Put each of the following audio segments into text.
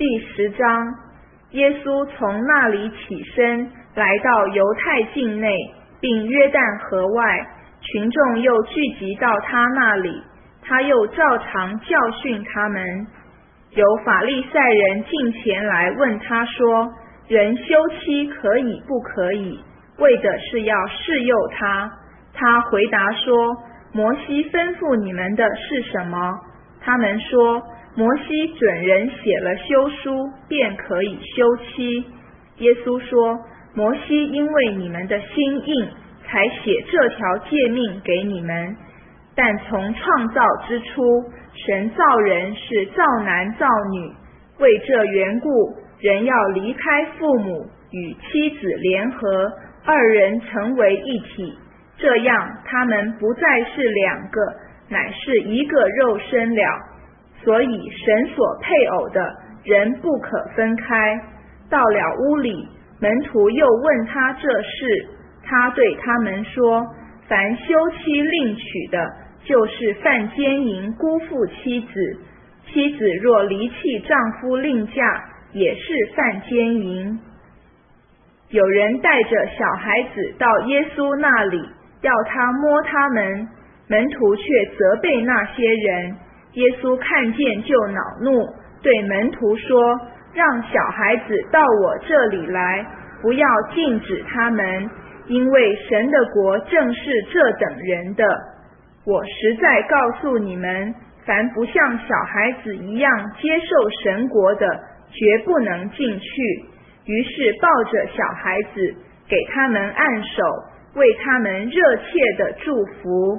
第10章，耶稣从那里起身，来到犹太境内，并约旦河外，群众又聚集到他那里，他又照常教训他们。有法利赛人进前来问他说：人休妻可以不可以？为的是要试诱他。他回答说：摩西吩咐你们的是什么？他们说：摩西准人写了休书，便可以休妻。耶稣说：摩西因为你们的心硬，才写这条诫命给你们。但从创造之初，神造人是造男造女，为这缘故，人要离开父母，与妻子联合，二人成为一体。这样，他们不再是两个，乃是一个肉身了。所以神所配偶的人不可分开。到了屋里，门徒又问他这事，他对他们说：凡休妻另娶的，就是犯奸淫，辜负妻子；妻子若离弃丈夫另嫁，也是犯奸淫。有人带着小孩子到耶稣那里，要他摸他们，门徒却责备那些人。耶稣看见就恼怒，对门徒说：让小孩子到我这里来，不要禁止他们，因为神的国正是这等人的。我实在告诉你们，凡不像小孩子一样接受神国的，绝不能进去。于是抱着小孩子，给他们按手，为他们热切的祝福。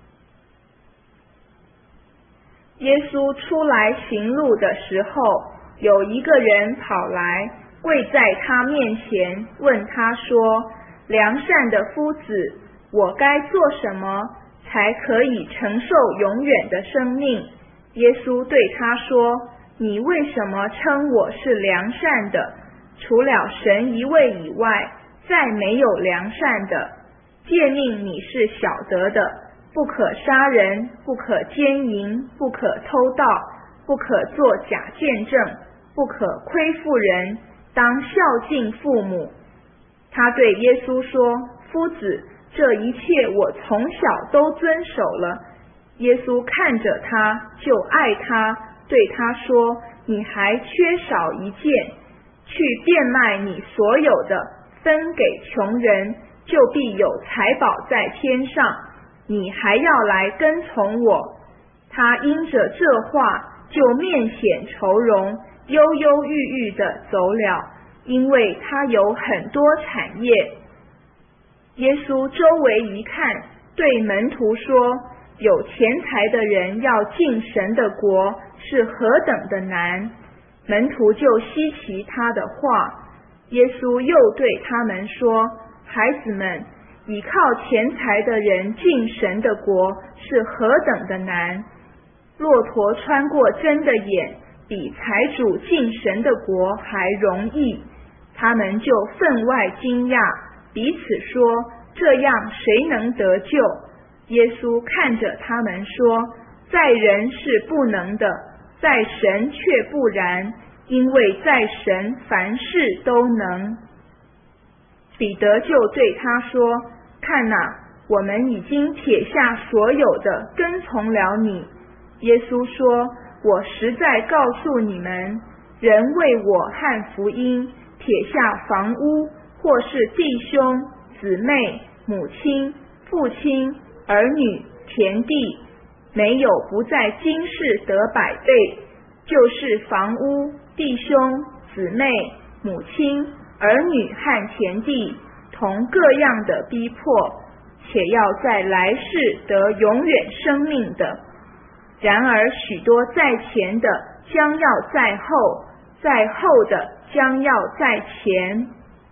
耶稣出来行路的时候，有一个人跑来，跪在他面前，问他说：良善的夫子，我该做什么，才可以承受永远的生命？耶稣对他说：你为什么称我是良善的？除了神一位以外，再没有良善的。诫命你是晓得的，不可杀人，不可奸淫，不可偷盗，不可作假见证，不可亏负人，当孝敬父母。他对耶稣说：夫子，这一切我从小都遵守了。耶稣看着他，就爱他，对他说：你还缺少一件，去变卖你所有的，分给穷人，就必有财宝在天上。你还要来跟从我。他因着这话，就面显愁容，忧忧郁郁地走了，因为他有很多产业。耶稣周围一看，对门徒说：有钱财的人要进神的国，是何等的难！门徒就稀奇他的话。耶稣又对他们说：孩子们，倚靠钱财的人进神的国，是何等的难！骆驼穿过针的眼，比财主进神的国还容易。他们就分外惊讶，彼此说：这样谁能得救？耶稣看着他们说：在人是不能的，在神却不然，因为在神凡事都能。彼得就对他说：看哪，我们已经撇下所有的，跟从了你。耶稣说：我实在告诉你们，人为我和福音撇下房屋，或是弟兄、姊妹、母亲、父亲、儿女、田地，没有不在今世得100倍，就是房屋、弟兄、姊妹、母亲、儿女和田地，同各样的逼迫，且要在来世得永远生命的。然而许多在前的，将要在后；在后的，将要在前。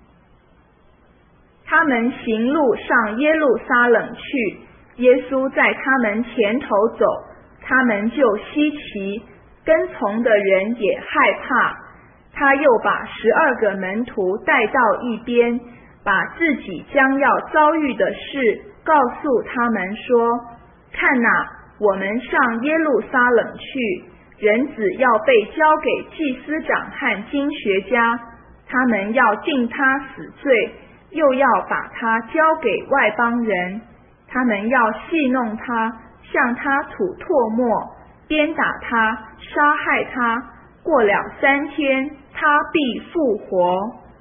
他们行路上耶路撒冷去，耶稣在他们前头走，他们就稀奇，跟从的人也害怕。他又把12个门徒带到一边，把自己将要遭遇的事告诉他们说：看哪，我们上耶路撒冷去， 人子要被交给祭司长和经学家，他们要定他死罪，又要把他交给外邦人，他们要戏弄他，向他吐唾沫，鞭打他，杀害他，过了3天，他必复活。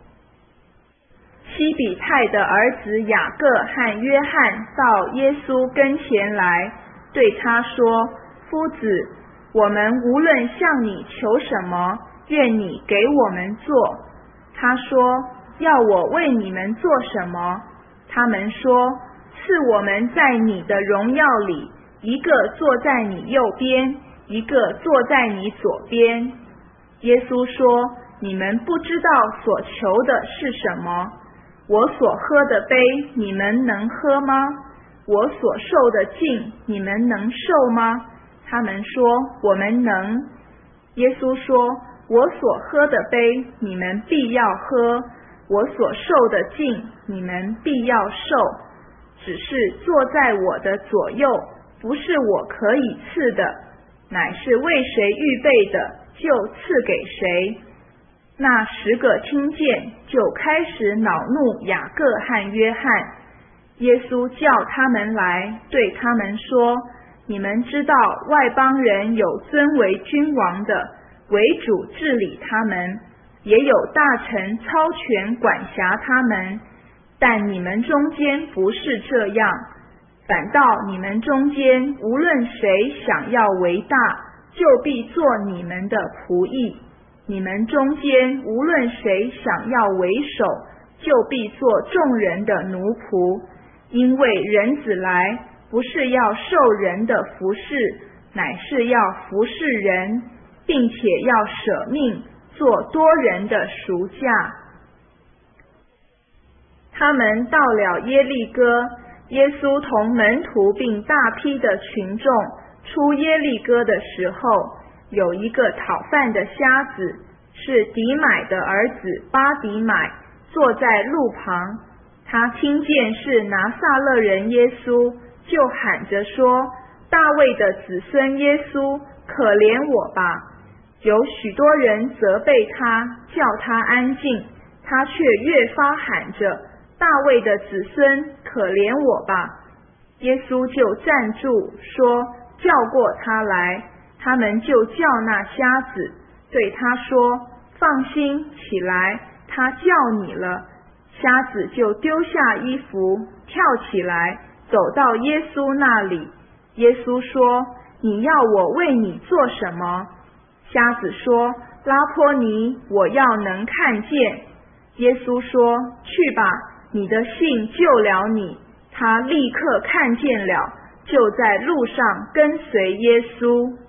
西比泰的儿子雅各和约翰到耶稣跟前来，对他说：夫子，我们无论向你求什么，愿你给我们做。他说：要我为你们做什么？他们说：赐我们在你的荣耀里，一个坐在你右边，一个坐在你左边。耶稣说：你们不知道所求的是什么。我所喝的杯，你们能喝吗？我所受的浸，你们能受吗？他们说：我们能。耶稣说：我所喝的杯，你们必要喝；我所受的浸，你们必要受。只是坐在我的左右，不是我可以赐的，乃是为谁预备的，就赐给谁。那10个听见，就开始恼怒雅各和约翰。耶稣叫他们来，对他们说：你们知道外邦人有尊为君王的，为主治理他们，也有大臣操权管辖他们，但你们中间不是这样，反倒你们中间无论谁想要为大，就必做你们的仆役；你们中间无论谁想要为首，就必做众人的奴仆。因为人子来，不是要受人的服侍，乃是要服侍人，并且要舍命做多人的赎价。他们到了耶利哥，耶稣同门徒并大批的群众出耶利哥的时候，有一个讨饭的瞎子，是底买的儿子巴底买，坐在路旁。他听见是拿撒勒人耶稣，就喊着说：大卫的子孙耶稣，可怜我吧！有许多人责备他，叫他安静，他却越发喊着：大卫的子孙，可怜我吧！耶稣就站住，说：叫过他来。他们就叫那瞎子，对他说：放心，起来，他叫你了。瞎子就丢下衣服，跳起来，走到耶稣那里。耶稣说：你要我为你做什么？瞎子说：拉波尼，我要能看见。耶稣说：去吧，你的信救了你。他立刻看见了，就在路上跟随耶稣。